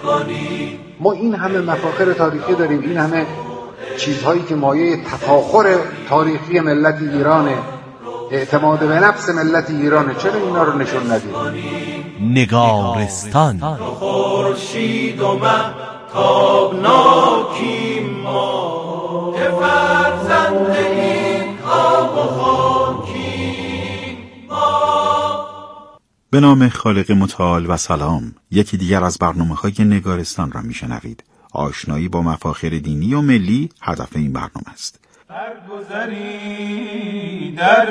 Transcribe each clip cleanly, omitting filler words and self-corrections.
ما این همه مفاخر تاریخی داریم، این همه چیزهایی که مایه تفاخر تاریخی ملت ایرانه، اعتماد به نفس ملت ایرانه، چرا اینا رو نشون ندیم؟ نگارستان خورشید و مه تابناکیم ما، که فرزند این آب و خاکیم ما. به نام خالق متعال و سلام. یکی دیگر از برنامه‌های نگارستان را میشنوید. آشنایی با مفاخر دینی و ملی هدف این برنامه است. برگذری در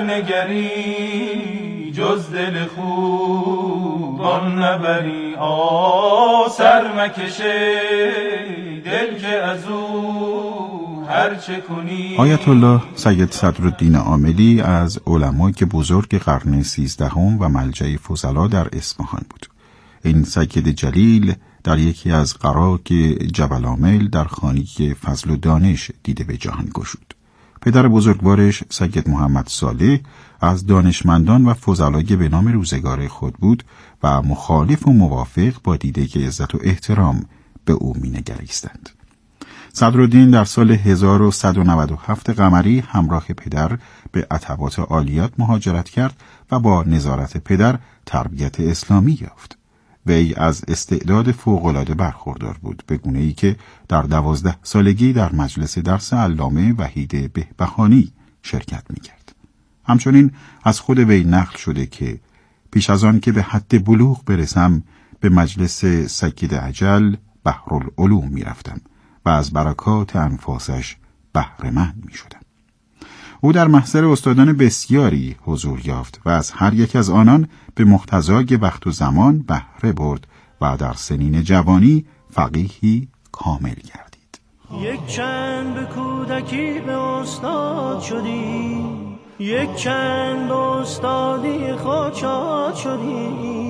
نگری جز دل خوب آن نبری، سر مکشه دل که از او هر چه کنی. آیت الله سید صدرالدین عاملی از علمای بزرگ قرن 13 و ملجأ فضلا در اصفهان بود. این سید جلیل در یکی از قراق جبل عامل در خانه فضل و دانش دیده به جهان گشود. پدر بزرگوارش سید محمد صالح از دانشمندان و فضلای به نام روزگار خود بود و مخالف و موافق با دیده عزت و احترام به او می‌نگریستند. صدرالدین در سال 1197 قمری همراه پدر به عتبات عالیات مهاجرت کرد و با نظارت پدر تربیت اسلامی یافت. وی از استعداد فوق‌العاده برخوردار بود، به گونه‌ای که در 12 سالگی در مجلس درس علامه وحید بهبهانی شرکت می‌کرد. همچنین از خود وی نقل شده که پیش از آن که به حد بلوغ برسم به مجلس سید اجل بحرالعلوم می‌رفتم و از برکات انفاسش بهره‌مند می‌شدم. او در محضر استادان بسیاری حضور یافت و از هر یک از آنان به مقتضای وقت و زمان بهره برد و در سنین جوانی فقیهی کامل گردید. یک چند به کودکی به استاد شدی، یک چند به استادی خود شاد شدی،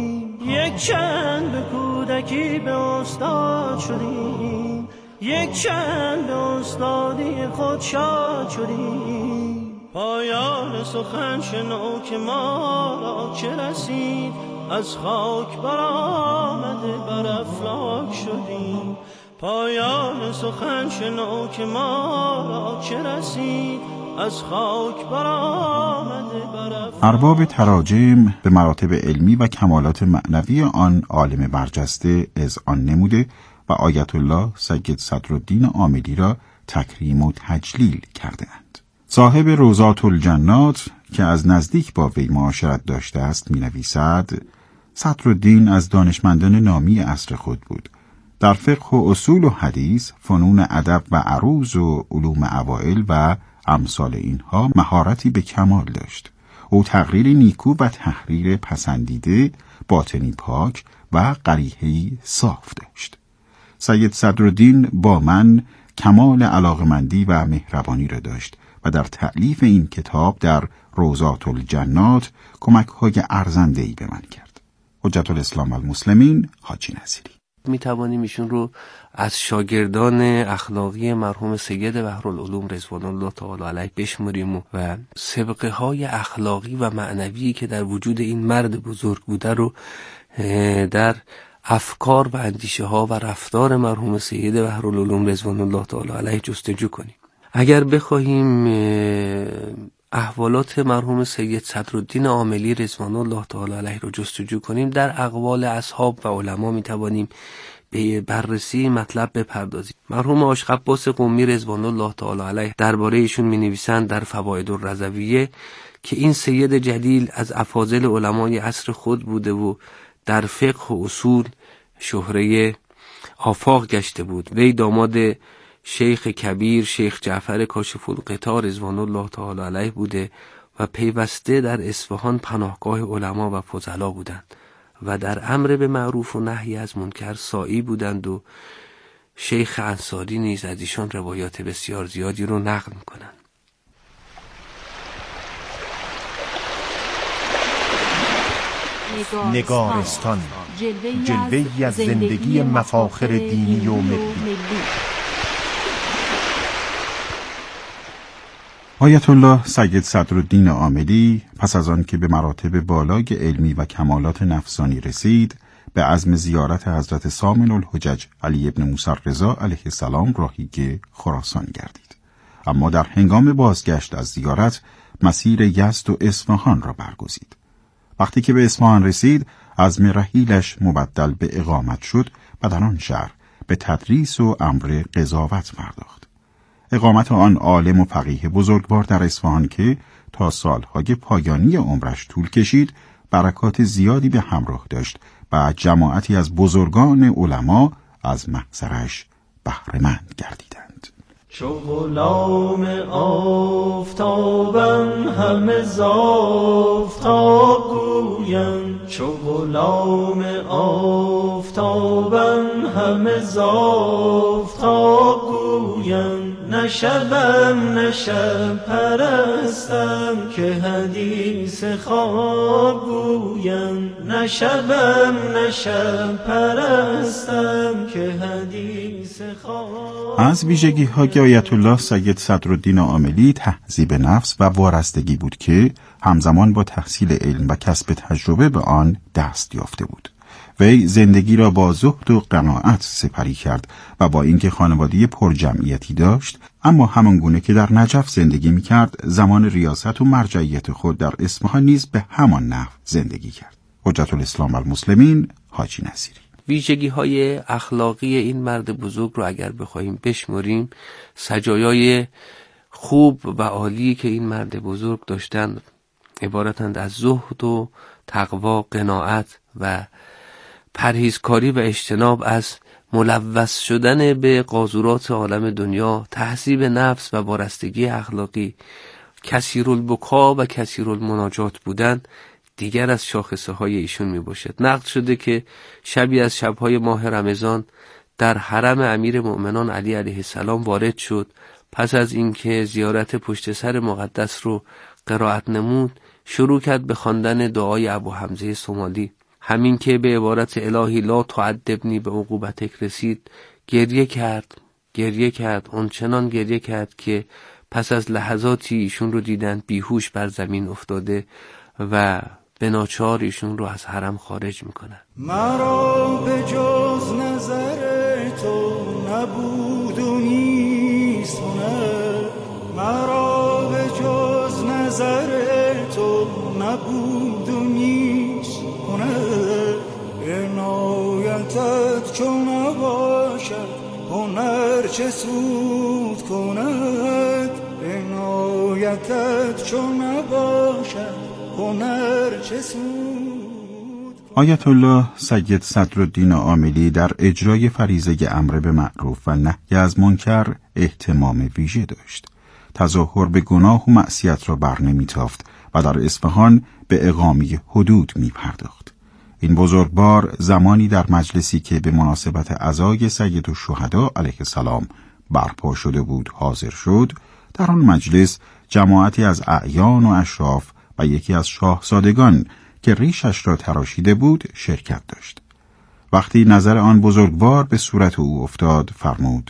یک چند به کودکی به استاد شدی، یک چند به استادی خود شاد شدی. پایان سخن شنو که ما را چه رسید، از خاک برآمده بر افلاک شدیم. پایان سخن شنو که ما را چه رسید، از خاک برآمده بر افلاک. ارباب تراجم به مراتب علمی و کمالات معنوی آن عالم برجسته اذعان نموده و آیت الله سید صدرالدین عاملی را تکریم و تجلیل کرده‌اند. صاحب روضات الجنات که از نزدیک با وی معاشرت داشته است می‌نویسد: صدرالدین از دانشمندان نامی عصر خود بود. در فقه و اصول و حدیث، فنون ادب و عروض و علوم اوائل و امثال اینها مهارتی به کمال داشت. او تقریر نیکو و تحریر پسندیده، باطنی پاک و قریحه‌ای صاف داشت. سید صدرالدین با من کمال علاقمندی و مهربانی را داشت و در تألیف این کتاب در روضات الجنات کمک‌های ارزنده‌ای به من کرد. حجت الاسلام و المسلمین حاجی نصیری. می توانیم ایشون رو از شاگردان اخلاقی مرحوم سید بحرالعلوم رضوان الله تعالی علیه بشمریم و سابقه های اخلاقی و معنوی که در وجود این مرد بزرگ بوده رو در افکار و اندیشه ها و رفتار مرحوم سید بحرالعلوم رضوان الله تعالی علیه جستجو کنیم. اگر بخواهیم احوالات مرحوم سید صدرالدین عاملی رضوان الله تعالی علیه رو جستجو کنیم، در اقوال اصحاب و علما می توانیم به بررسی مطلب بپردازیم. مرحوم عاشق عباس قمی رضوان الله تعالی علیه درباره ایشون می نویسند در فواید الرضویه که این سید جلیل از افاضل علمای عصر خود بوده و در فقه و اصول شهره آفاق گشته بود. وی داماد شیخ کبیر شیخ جعفر کاشف الغطا رضوان الله تعالی علیه بوده و پیوسته در اصفهان پناهگاه علما و فضلا بودند و در امر به معروف و نهی از منکر ساعی بودند و شیخ انصاری نیز از ایشان روایات بسیار زیادی رو نقل می‌کنند. نگارستان، جلوه‌ای از زندگی مفاخر دینی و ملی. آیت الله سید صدرالدین عاملی پس از آن که به مراتب بالای علمی و کمالات نفسانی رسید، به عزم زیارت حضرت سامن الحجج علی ابن موسی رضا علیه السلام راهی خراسان گردید. اما در هنگام بازگشت از زیارت مسیر یزد و اصفهان را برگزید. وقتی که به اصفهان رسید، عزم رحیلش مبدل به اقامت شد و در آن شهر به تدریس و امر قضاوت پرداخت. اقامت آن عالم و فقیه بزرگوار در اصفهان که تا سالهای پایانی عمرش طول کشید، برکات زیادی به همراه داشت و جماعتی از بزرگان علما از محضرش بهره‌مند گردیدند. چو غلام آفتابم همه ز آفتاب گویم، چو غلام آفتابم همه ز آفتاب گویم، نه شبم نه شب پرستم که حدیث خواب گویم، نه شبم نه شب پرستم که حدیث خواب. از ویژگی‌های آیت الله سید صدرالدین عاملی تهذیب نفس و وارستگی بود که همزمان با تحصیل علم و کسب تجربه به آن دست یافته بود. وی زندگی را با زهد و قناعت سپری کرد و با اینکه خانواده پرجمعیتی داشت، اما همان گونه که در نجف زندگی می‌کرد، زمان ریاست و مرجعیت خود در اصفهان نیز به همان نحو زندگی کرد. حجت الاسلام و المسلمین حاجی نصیری. ویژگی‌های اخلاقی این مرد بزرگ رو اگر بخوایم بشمریم، سجایای خوب و عالی که این مرد بزرگ داشتند عبارتند از زهد و تقوا، قناعت و پرهیزکاری و اجتناب از ملوث شدن به قاذورات عالم دنیا، تهذیب نفس و وارستگی اخلاقی، کثیرالبکا و کثیرالمناجات بودن دیگر از شاخصه های ایشون می باشد. نقل شده که شبی از شبهای ماه رمضان در حرم امیر مؤمنان علی علیه السلام وارد شد. پس از اینکه زیارت پشت سر مقدس رو قرائت نمود، شروع کرد به خواندن دعای ابو حمزه صومالی. همین که به عبارت الهی لا تعذبنی به عقوبتک رسید، گریه کرد اونچنان گریه کرد که پس از لحظاتی ایشون رو دیدند بیهوش بر زمین افتاده و به ناچار ایشون رو از حرم خارج میکنن. مرا به جز نظر تو نبود و نیست هنر، مرا به جز نظر تو نبود و نیست هنر، عنایتت چون نباشد هنر چه سود کند، عنایتت چون نباشد هنر چه سود. آیت الله سید صدرالدین عاملی در اجرای فریضه امر به معروف و نهی از منکر اهتمام ویژه داشت. تظاهر به گناه و معصیت را بر نمی‌تافت و در اصفهان به اقامه حدود می‌پرداخت. این بزرگوار زمانی در مجلسی که به مناسبت عزای سید الشهدا علیه السلام برپا شده بود حاضر شد. در آن مجلس جماعتی از اعیان و اشراف و یکی از شاهزادگان که ریشش را تراشیده بود شرکت داشت. وقتی نظر آن بزرگوار به صورت او افتاد فرمود: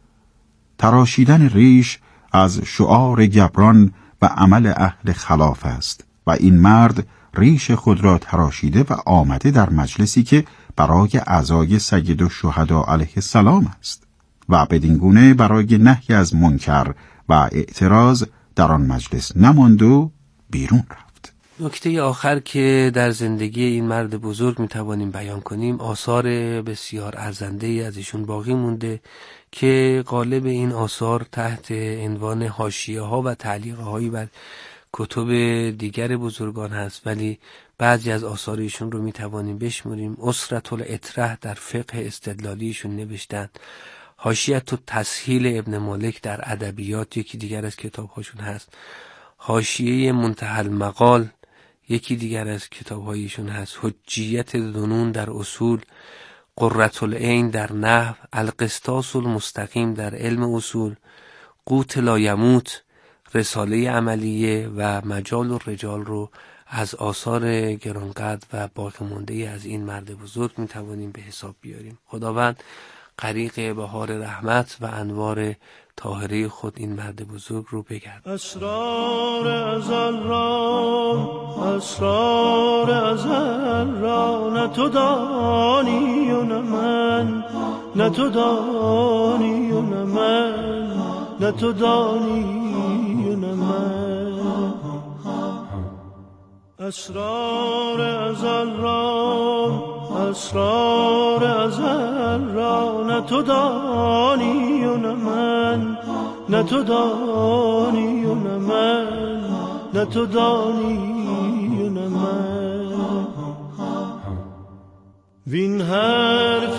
تراشیدن ریش از شعار گبران و عمل اهل خلاف است و این مرد ریش خود را تراشیده و آمده در مجلسی که برای عزای سید الشهدا علیه السلام است و بدین گونه برای نهی از منکر و اعتراض در آن مجلس نماند و بیرون رفت. نکته آخر که در زندگی این مرد بزرگ میتوانیم بیان کنیم، آثار بسیار ارزنده‌ای از ایشون باقی مونده که غالب این آثار تحت عنوان حاشیه‌ها و تعلیق‌هایی بر کتب دیگر بزرگان هست، ولی بعضی از آثار ایشون رو میتوانیم بشمریم. اسرة الاطرح در فقه استدلالیشون نوشتن. حاشیة التسهیل ابن مالک در ادبیات یکی دیگر از کتاب‌هاشون هست. حاشیه منتهی المقال یکی دیگر از کتاب‌هایشون هست. حجیت ذنون در اصول، قرة العین در نحو، القسطاس المستقیم در علم اصول، قوت لا یموت، رساله عملیه و مجال الرجال رو از آثار گرانقدر و باقی مانده از این مرد بزرگ میتوانیم به حساب بیاریم. خداوند غریق بهار رحمت و انوار طاهره خود این مرد بزرگ رو بگرد. اسرار ازل را نه تو دانی و نه من، نه تو دانی و نه من، نه تو دانی و نه من. اسرار ازل را نه تو دانی و نه من، نه تو دانی و نه من، نه تو دانی و نه من. وین حرف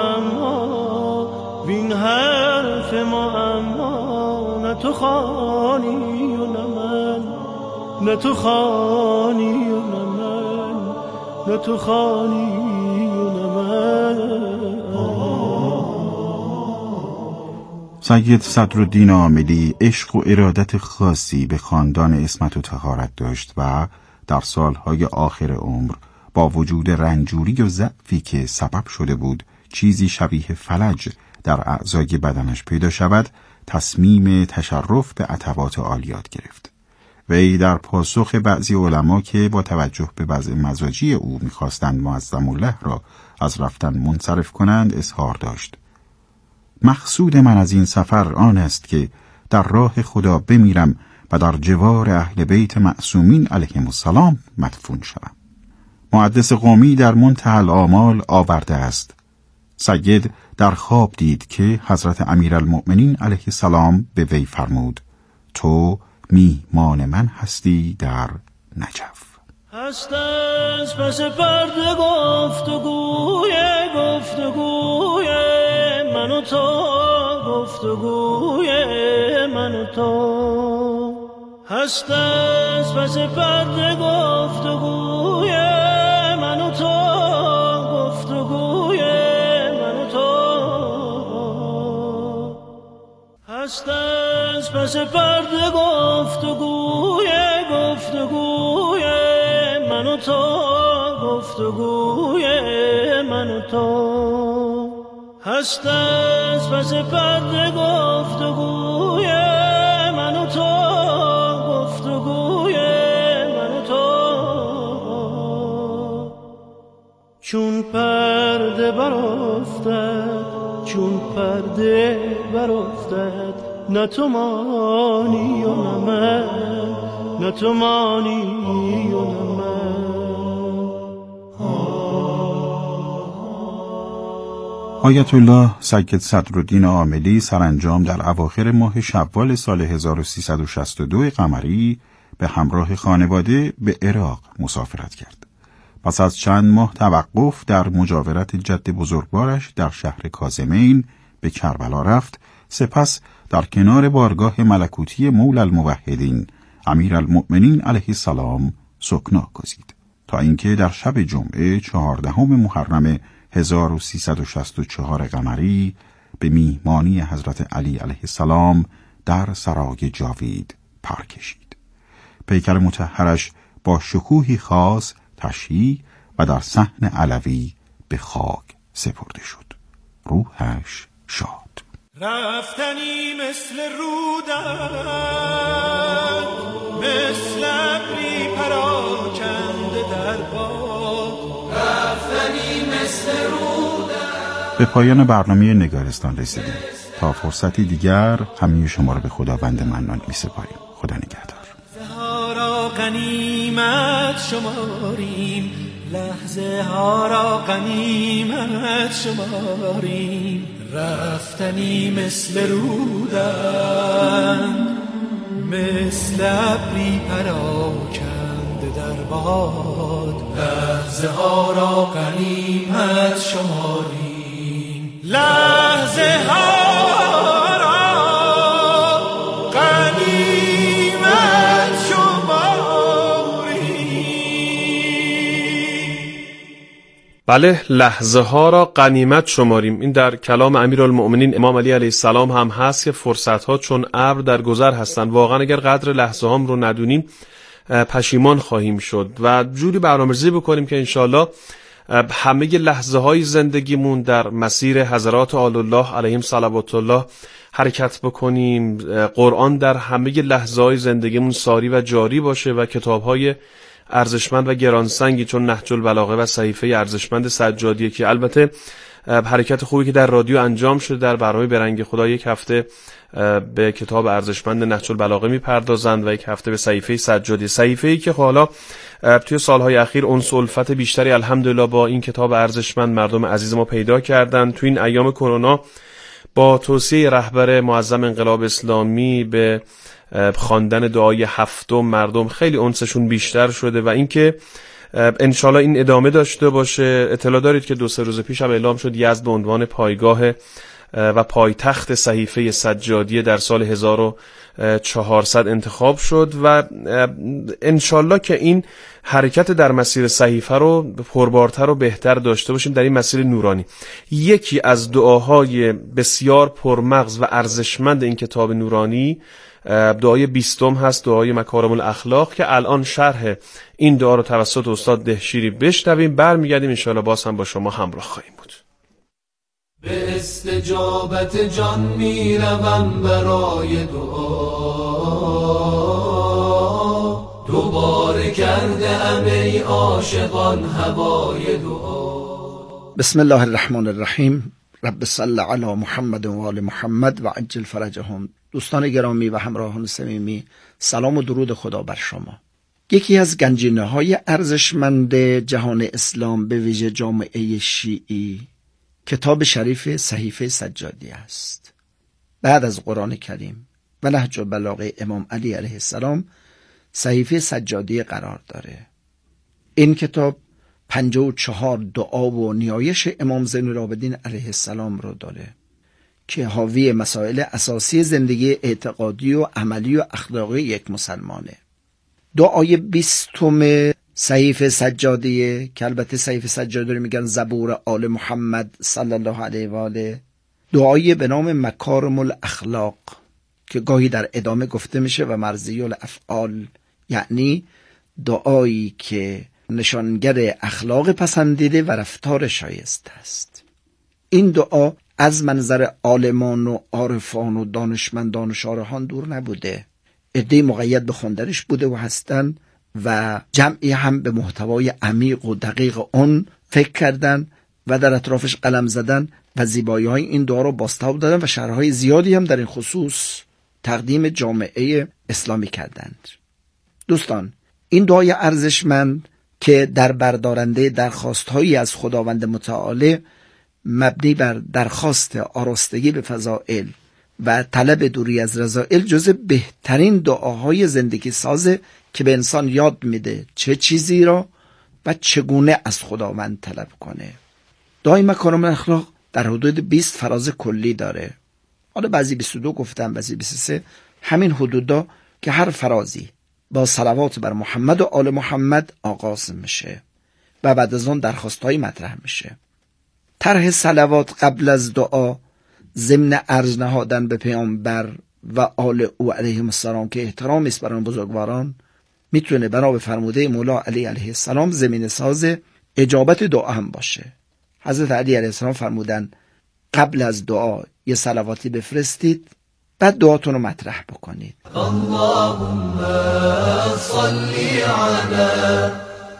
معما، وین حرف معما، نه تو خوانی و نه من، نه تو خوانی و نه من، نه تو خوانی و نه من. سید صدرالدین عاملی عشق و ارادت خاصی به خاندان عصمت و طهارت داشت و در سالهای آخر عمر با وجود رنجوری و ضعفی که سبب شده بود چیزی شبیه فلج در اعضای بدنش پیدا شود، تصمیم تشرف به عتبات عالیات گرفت. وی در پاسخ بعضی علما که با توجه به وضع مزاجی او می‌خواستند معظم الله را از رفتن منصرف کنند اظهار داشت: مقصود من از این سفر آن است که در راه خدا بمیرم و در جوار اهل بیت معصومین علیهم السلام مدفون شوم. محدث قومی در منتهی الآمال آورده است: سید در خواب دید که حضرت امیرالمؤمنین علیه السلام به وی فرمود: تو میهمان من هستی در نجف. هست از پس پرده گفتگوی من و تو، گفتگوی من و تو. هست از پس پرده گفتگوی من و تو، گفتگوی من و تو. هست از پس پرده گفتگوی من و تو، گفتگوی من و تو. هست از پس پرده گفتگوی من و تو، گفتگوی من و تو. چون پرده برافتد، چون پرده برافتد، نه تو مانی و نه من، نه تو مانی و نه من. آیت الله سید صدرالدین عاملی سرانجام در اواخر ماه شوال سال 1362 قمری به همراه خانواده به عراق مسافرت کرد. پس از چند ماه توقف در مجاورت جد بزرگوارش در شهر کاظمین به کربلا رفت. سپس در کنار بارگاه ملکوتی مولا الموحدین امیرالمؤمنین علیه السلام سکنا گزید تا اینکه در شب جمعه 14 محرم 1364 قمری به میهمانی حضرت علی علیه السلام در سرای جاوید پر کشید. پیکر مطهرش با شکوهی خاص تشییع و در صحن علوی به خاک سپرده شد. روحش شاد. رفتنی مثل رودن، مثل ابری پراکنده در باد. رفتنی مثل رودن. به پایان برنامه نگارستان رسیدیم. تا فرصتی دیگر همه شما را به خداوند منان می‌سپاریم. خدا نگهدار. لحظه ها را غنیمت شماریم، لحظه ها را غنیمت شماریم. رفتنی مثل رودن، مثل ابری پراکنده در باد. لحظه ها را غنیمت شماریم، لحظه ها را غنیمت شماریم. بله، لحظه ها را غنیمت شماریم. این در کلام امیرالمؤمنین امام علی علیه السلام هم هست که فرصت ها چون ابر در گذر هستند. واقعا اگر قدر لحظه هام رو ندونیم پشیمان خواهیم شد و جوری برنامه‌ریزی بکنیم که انشالله همه لحظه های زندگیمون در مسیر حضرات آل الله علیهم صلوات الله حرکت بکنیم، قرآن در همه لحظه های زندگیمون ساری و جاری باشه و کتاب های ارزشمند و گرانسنگی چون نهج البلاغه و صحیفه ارزشمند سجادیه که البته حرکت خوبی که در رادیو انجام شده در برنامه برنگ خدا، یک هفته به کتاب ارزشمند نهج البلاغه میپردازند و یک هفته به صحیفه سجادی، صحیفه‌ای که حالا توی سالهای اخیر انس و الفت بیشتری الحمدلله با این کتاب ارزشمند مردم عزیز ما پیدا کردن. توی این ایام کرونا با توصیه رهبر معظم انقلاب اسلامی به خواندن دعای هفتم مردم خیلی انسشون بیشتر شده و اینکه انشالله این ادامه داشته باشه. اطلاع دارید که 2-3 روز پیش هم اعلام شد یزد به عنوان پایگاه و پایتخت صحیفه سجادیه در سال 1400 انتخاب شد و انشالله که این حرکت در مسیر صحیفه رو پربارتر و بهتر داشته باشیم در این مسیر نورانی. یکی از دعاهای بسیار پرمغز و ارزشمند این کتاب نورانی دعای 20 هست، دعای مکارم الاخلاق که الان شرح این دعا رو توسط استاد دهشیری بشنویم، برمیگردیم انشالله باز هم با شما همراه خواهیم بود. به استجابت جان میروم برای دعا، دوباره کرده ام ای عاشقان هوای دعا. بسم الله الرحمن الرحیم. رب صل علی محمد و آل محمد و عجل فرجهم. دوستان گرامی و همراهان صمیمی، سلام و درود خدا بر شما. یکی از گنجینه‌های ارزشمند جهان اسلام به ویژه جامعه شیعی کتاب شریف صحیفه سجادی است. بعد از قرآن کریم و نهج البلاغه امام علی علیه السلام صحیفه سجادی قرار داره. این کتاب 54 دعا و نیایش امام زین العابدین علیه السلام رو داره که حاوی مسائل اساسی زندگی اعتقادی و عملی و اخلاقی یک مسلمانه. دعای 20 صحیفه سجادیه که البته صحیفه سجادی رو میگن زبور آل محمد صلی الله علیه و آله، دعایی به نام مکارم الاخلاق که گاهی در ادامه گفته میشه و مرضی الافعال، یعنی دعایی که نشانگر اخلاق پسندیده و رفتار شایسته است. این دعا از منظر عالمان و عارفان و دانشمندان و شارحان دور نبوده. عده‌ای مقید به خوندنش بوده و هستن و جمعی هم به محتوای عمیق و دقیق اون فکر کردن و در اطرافش قلم زدن و زیبایی‌های این دعا رو بازتاب دادن و شرح‌های زیادی هم در این خصوص تقدیم جامعه اسلامی کردند. دوستان، این دعای ارزشمند که در بردارنده درخواست‌هایی از خداوند متعال مبنی بر درخواست آراستگی به فضائل و طلب دوری از رذائل جز بهترین دعاهای زندگی سازه که به انسان یاد میده چه چیزی را و چگونه از خداوند طلب کنه. دعای مکارم الاخلاق در حدود 20 فراز کلی داره. حالا بعضی 22 گفتم، بعضی 23. همین حدودا که هر فرازی با صلوات بر محمد و آل محمد آغاز میشه و بعد از اون درخواست‌های مطرح میشه. طرح صلوات قبل از دعا ضمن عرض نهادن به پیامبر و آل او علیهم السلام که احترامی است بر آن بزرگواران، میتونه بنا به فرموده مولا علی علیه السلام زمینه ساز اجابت دعا هم باشه. حضرت علی علیه السلام فرمودن قبل از دعا یه صلواتی بفرستید، بعد دعاتون رو مطرح بکنید. اللهم صل علی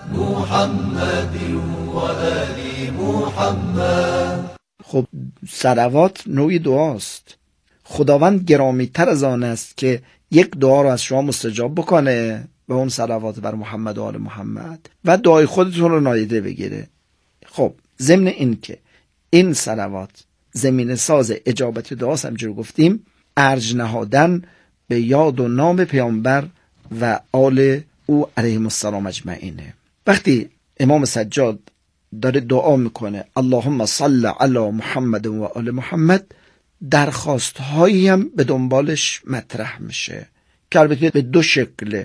محمد و آل محمد. خب صلوات نوعی دعاست. خداوند گرامی تر از آن است که یک دعا رو از شما مستجاب بکنه به اون صلوات بر محمد و آل محمد و دعای خودتون رو نادیده بگیره. خب ضمن این که این صلوات زمینه ساز اجابت دعاست، همجور گفتیم ارج نهادن به یاد و نام پیامبر و آل او علیهم السلام اجمعینه. وقتی امام سجاد داره دعا میکنه اللهم صل علی محمد و آل محمد، درخواست هایی هم به دنبالش مطرح میشه که البته به دو شکل،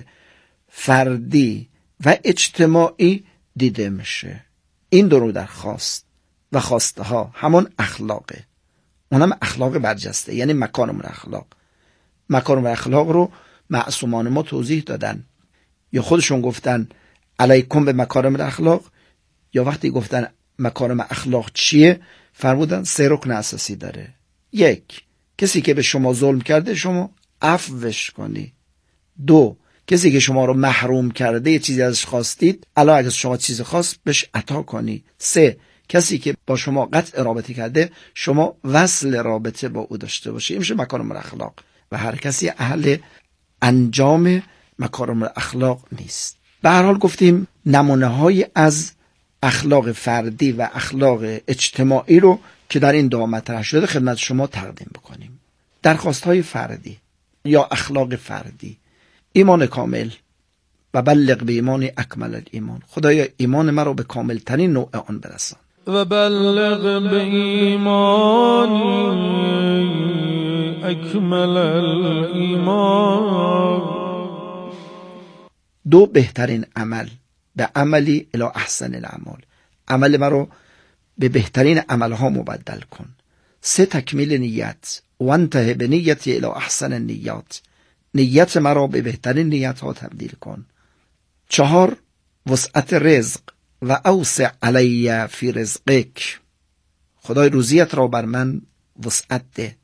فردی و اجتماعی دیده میشه. این دو درخواست و خواسته ها همون اخلاقه، اونم اخلاق برجسته، یعنی مکارم الاخلاق. مکارم الاخلاق رو معصومان ما توضیح دادن، یا خودشون گفتن علیکم به مکارم الاخلاق، یا وقتی گفتن مکارم اخلاق چیه فرمودن 3 رکن اساسی داره. 1 کسی که به شما ظلم کرده شما عفوش کنی. 2 کسی که شما رو محروم کرده یه چیزی ازش خواستید الان اگه شما چیزی خواست بهش عطا کنی. 3 کسی که با شما قطع رابطه کرده شما وصل رابطه با او داشته باشی. این میشه مکارم الاخلاق و هر کسی اهل انجام مکارم الاخلاق نیست. به هر حال گفتیم نمونه های از اخلاق فردی و اخلاق اجتماعی رو که در این دعا مطرح شده خدمت شما تقدیم بکنیم. درخواست های فردی یا اخلاق فردی: ایمان کامل و بلغ به ایمان اکمل الایمان. خدایا ایمان من رو به کامل ترین نوع آن برسان. و بلغ به ایمان اکمل الایمان. 2 بهترین عمل: به عملی الی احسن الاعمال. عمل من رو به بهترین عملها مبدل کن. 3 تکمیل نیت: و انتهی به نیتی الی احسن النیات. نیت من رو به بهترین نیت ها تبدیل کن. 4 وسعت رزق: و اوسع علی فی رزقک. خدای روزیت را بر من وسعت ده.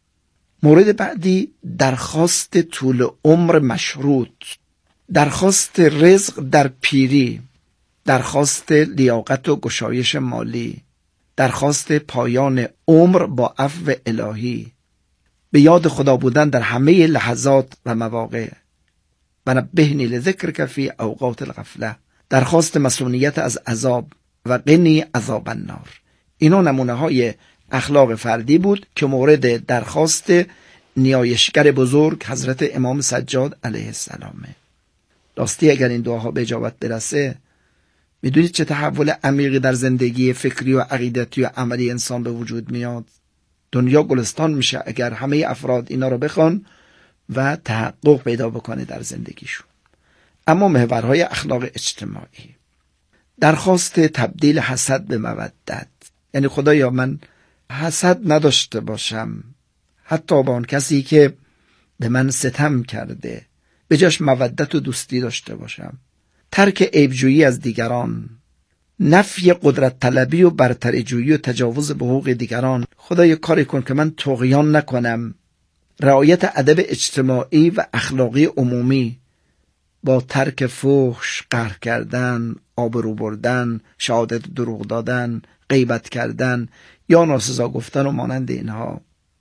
مورد بعدی درخواست طول عمر مشروط، درخواست رزق در پیری، درخواست لیاقت و گشایش مالی، درخواست پایان عمر با عفو الهی، به یاد خدا بودن در همه لحظات و مواقع. و نبهنی لذکرک فی اوقات الغفله، درخواست مسئولیت از عذاب و قنی عذاب النار. اینا نمونه های اخلاق فردی بود که مورد درخواست نیایشگر بزرگ حضرت امام سجاد علیه السلامه. راستی اگر این دعاها به اجابت برسه میدونید چه تحول عمیقی در زندگی فکری و عقیدتی و عملی انسان به وجود میاد. دنیا گلستان میشه اگر همه افراد اینا رو بخوان و تحقق پیدا بکنه در زندگیشون. اما محورهای اخلاق اجتماعی: درخواست تبدیل حسد به مودت، یعنی خدایا من حسد نداشته باشم حتی با اون کسی که به من ستم کرده، به جاش مودت و دوستی داشته باشم. ترک عیبجویی از دیگران، نفی قدرت طلبی و برتری جویی و تجاوز به حقوق دیگران. خدایا کاری کن که من طغیان نکنم. رعایت ادب اجتماعی و اخلاقی عمومی با ترک فحش، قهر کردن، آبرو بردن، شهادت دروغ دادن، غیبت کردن یا ناسزا گفتن و مانند اینها.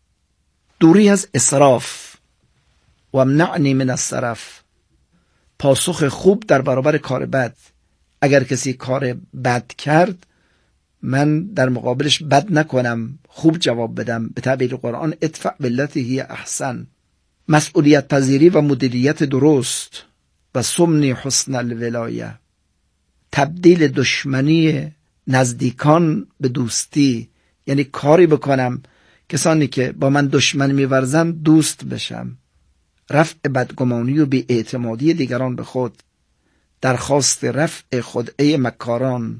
دوری از اسراف: و امنعنی من السرف، پاسخ خوب در برابر کار بد. اگر کسی کار بد کرد من در مقابلش بد نکنم، خوب جواب بدم. به تعبیر قرآن ادفع بالتی هی احسن. مسئولیت پذیری و مدیریت درست و سمنی حسن الولایه، تبدیل دشمنی نزدیکان به دوستی، یعنی کاری بکنم کسانی که با من دشمن می‌ورزن دوست بشم. رفع بدگمانی و بی‌اعتمادی دیگران به خود، درخواست رفع خدعه مکاران،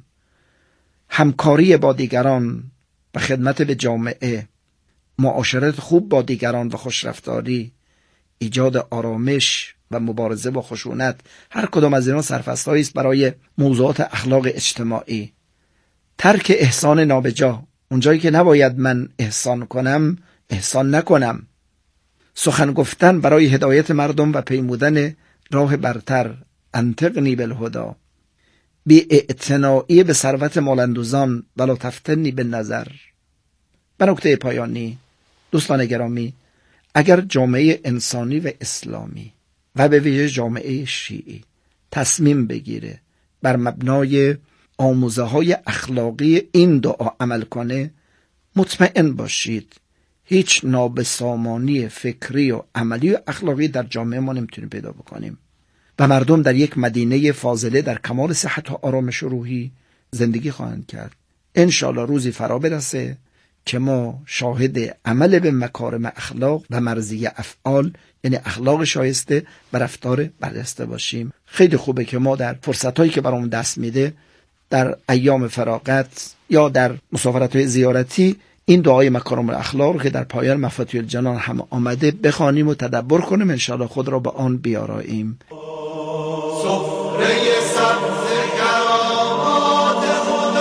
همکاری با دیگران و خدمت به جامعه، معاشرت خوب با دیگران و خوشرفتاری، ایجاد آرامش و مبارزه با خشونت. هر کدام از اینا سرفصل‌هایی است برای موضوعات اخلاق اجتماعی. ترک احسان نابجا، اونجایی که نباید من احسان کنم احسان نکنم. سخن گفتن برای هدایت مردم و پیمودن راه برتر، انطقنی بالهدی. بی اعتنایی به ثروت مالندوزان ولا تفتنی به نظر. به نکته پایانی دوستان گرامی، اگر جامعه انسانی و اسلامی و به ویژه جامعه شیعی تصمیم بگیره بر مبنای آموزه های اخلاقی این دعا عمل کنه، مطمئن باشید هیچ نابسامانی فکری و عملی و اخلاقی در جامعه ما نمیتونیم پیدا بکنیم و مردم در یک مدینه فاضله در کمال صحت و آرامش روحی زندگی خواهند کرد. انشالله روزی فرا برسه که ما شاهد عمل به مکارم اخلاق و مرضیه افعال، یعنی اخلاق شایسته و رفتار برجسته باشیم. خیلی خوبه که ما در فرصتایی که برامون دست میده در ایام فراغت یا در مسافرت‌های زیارتی این دعای مکارم الاخلاق رو که در پایان مفاتیح الجنان هم آمده بخوانیم و تدبر کنیم، انشاءالله خود را به آن بیاراییم. سفره سبز کرامات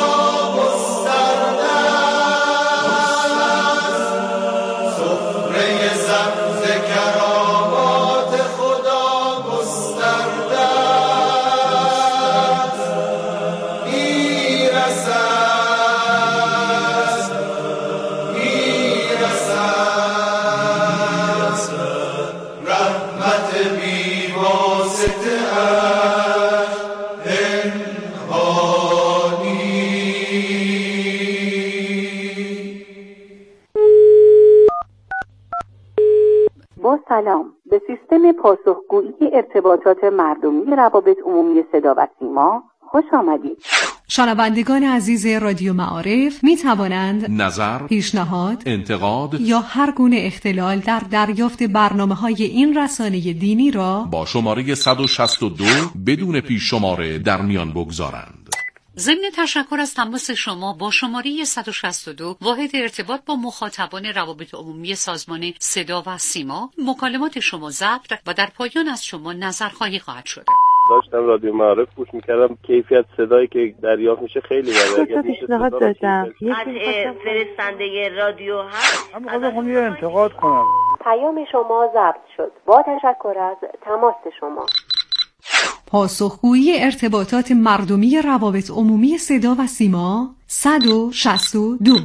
با سلام. به سیستم پاسخگویی ارتباطات مردمی روابط عمومی صدا و سیما خوش آمدید. شنوندگان عزیز رادیو معارف می توانند نظر، پیشنهاد، انتقاد یا هر گونه اختلال در دریافت برنامه‌های این رسانه دینی را با شماره 162 بدون پیش شماره در میان بگذارند. ضمن تشکر از تماس شما با شماره 162 واحد ارتباط با مخاطبان روابط عمومی سازمان صدا و سیما، مکالمات شما ضبط و در پایان از شما نظرخواهی خواهد شد. داشتم رادیو معارف گوش میکردم، کیفیت صدایی که دریافت میشه خیلی بالاست. پیشنهاد دادم فرستنده رادیو هست. من می‌خواستم یه انتقاد کنم. پیام شما ضبط شد. با تشکر از تماس شما. پاسخگویی ارتباطات مردمی روابط عمومی صدا و سیما 162.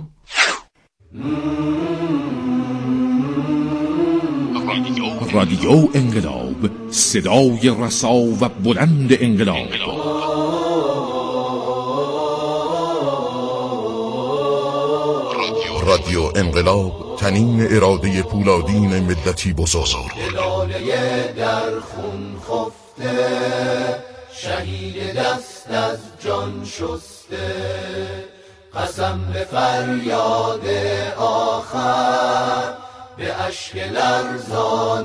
رادیو انقلاب، صدای رسا و بلند انقلاب. رادیو انقلاب، تنین اراده پولادین ملتی بزرگ. هلاله در خون خفته، شهید دست از جان شسته، قسم به فریاد آخر، به اشک لرزان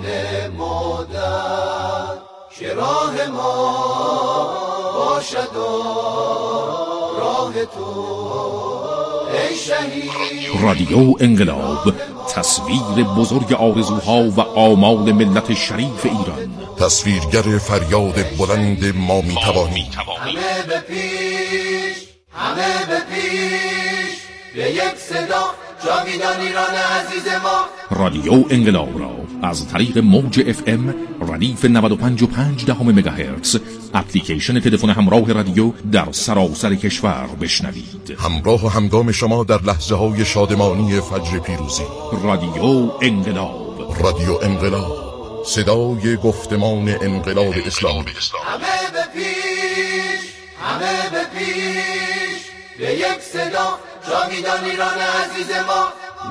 مادر، که راه ما باشد و راه تو ای شهید. رادیو انقلاب، تصویر بزرگ آرزوها و آمال ملت شریف ایران، تصویرگر فریاد بلند ما میتوانیم. همه به پیش، همه به پیش، به یک صدا جاویدان ایران عزیز ما. رادیو انقلاب را از طریق موج FM ردیف 95.5 مگاهرتز، اپلیکیشن تلفن همراه رادیو در سراسر کشور بشنوید. همراه و همگام شما در لحظه های شادمانی فجر پیروزی. رادیو انقلاب، رادیو انقلاب، صدای گفتمان انقلاب اسلامی. همه به پیش، همه به پیش، به یک صدا جاویدان ایران عزیز ما.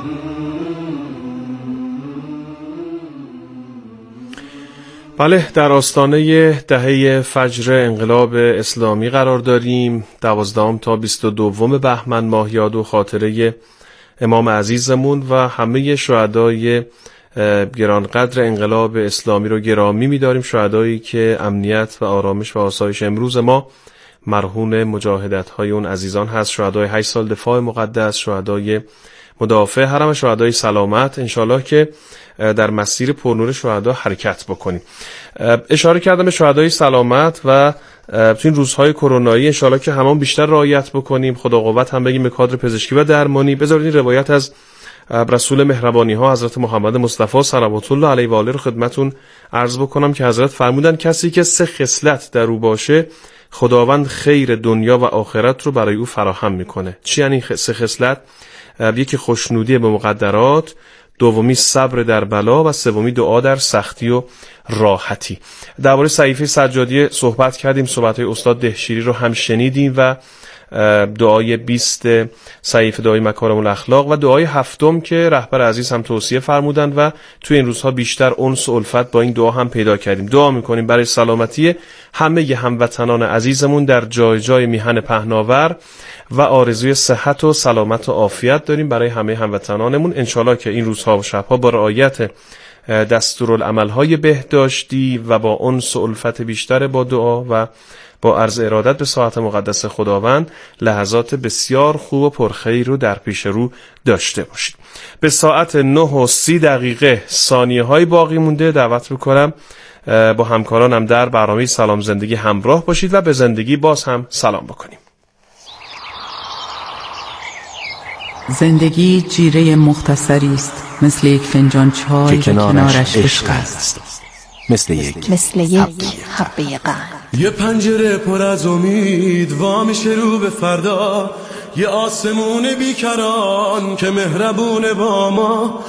بله، در آستانه دهه فجر انقلاب اسلامی قرار داریم. 12 تا 22 بهمن ماه یاد و خاطره امام عزیزمون و همه شهدای گرانقدر انقلاب اسلامی رو گرامی می‌داریم. شهدایی که امنیت و آرامش و آسایش امروز ما مرهون مجاهدت‌های اون عزیزان هست. شهدای 8 سال دفاع مقدس، شهدای مدافع حرم، شهدای سلامت. انشالله که در مسیر پرنور شهدا حرکت بکنیم. اشاره کردم به شهدای سلامت و تو این روزهای کرونایی انشالله که همون بیشتر رعایت بکنیم. خدا قوت هم بگیم به کادر پزشکی و درمانی. بذارید این روایت از رسول مهربانی ها حضرت محمد مصطفی صلوات الله علیه و آله رو خدمتون عرض بکنم که حضرت فرمودن کسی که 3 خصلت در او باشه خداوند خیر دنیا و آخرت رو برای او فراهم میکنه. چی یعنی 3 خصلت؟ یکی خوشنودی به مقدرات، دومی صبر در بلا و سومی دعا در سختی و راحتی. درباره صحیفه سجادی صحبت کردیم، صحبت‌های استاد دهشیری رو هم شنیدیم و دعای 20 صحیفه دعای مکارم الاخلاق و دعای 7 که رهبر عزیز هم توصیه فرمودند و توی این روزها بیشتر انس و الفت با این دعا هم پیدا کردیم. دعا میکنیم برای سلامتی همه هموطنان عزیزمون در جای جای میهن پهناور و آرزوی صحت و سلامت و عافیت داریم برای همه هموطنانمون. انشالله که این روزها و شبها با رعایت دستورالعمل‌های بهداشتی و با انس و الفت بیشتر با دعا و با عرض ارادت به ساعت مقدس خداوند لحظات بسیار خوب و پرخیر رو در پیش رو داشته باشید. به ساعت 9:30 ثانیه های باقی مونده دعوت میکنم با همکارانم در برنامه سلام زندگی همراه باشید و به زندگی باز هم سلام بکنیم. زندگی جیره مختصری است، مثل یک فنجان چای که کنارش عشق است، مثل یک حبه قند. یه پنجره پر از امید وا میشه رو به فردا، یه آسمون بیکران که مهربونه با ما.